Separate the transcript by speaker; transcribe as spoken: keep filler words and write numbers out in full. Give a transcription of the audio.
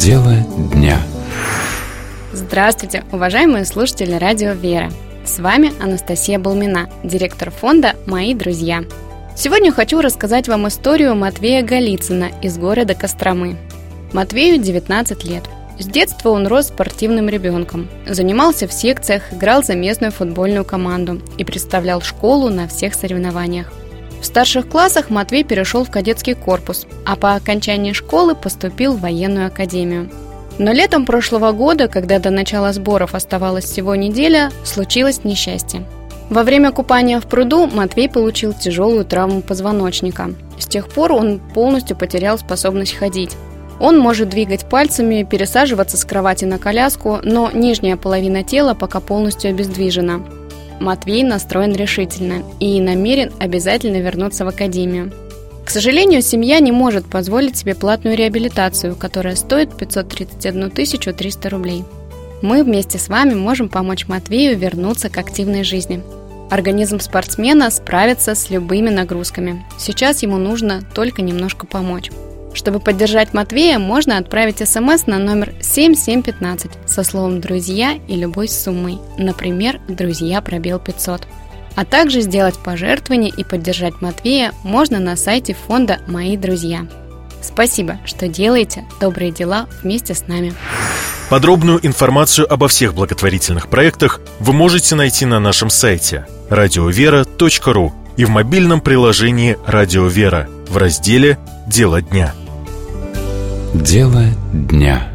Speaker 1: Дело дня.
Speaker 2: Здравствуйте, уважаемые слушатели радио «Вера». С вами Анастасия Балмина, директор фонда «Мои друзья». Сегодня хочу рассказать вам историю Матвея Голицына из города Костромы. Матвею девятнадцать лет. С детства он рос спортивным ребенком, занимался в секциях, играл за местную футбольную команду и представлял школу на всех соревнованиях. В старших классах Матвей перешел в кадетский корпус, а по окончании школы поступил в военную академию. Но летом прошлого года, когда до начала сборов оставалась всего неделя, случилось несчастье. Во время купания в пруду Матвей получил тяжелую травму позвоночника. С тех пор он полностью потерял способность ходить. Он может двигать пальцами, пересаживаться с кровати на коляску, но нижняя половина тела пока полностью обездвижена. Матвей настроен решительно и намерен обязательно вернуться в академию. К сожалению, семья не может позволить себе платную реабилитацию, которая стоит пятьсот тридцать одну тысячу триста рублей. Мы вместе с вами можем помочь Матвею вернуться к активной жизни. Организм спортсмена справится с любыми нагрузками. Сейчас ему нужно только немножко помочь. Чтобы поддержать Матвея, можно отправить смс на номер семь семь пятнадцать со словом «друзья» и любой суммой, например, «друзья пробел пятьсот». А также сделать пожертвование и поддержать Матвея можно на сайте фонда «Мои друзья». Спасибо, что делаете добрые дела вместе с нами.
Speaker 3: Подробную информацию обо всех благотворительных проектах вы можете найти на нашем сайте радиовера точка ру и в мобильном приложении «Радио Вера» в разделе «Дело дня».
Speaker 1: Дело дня.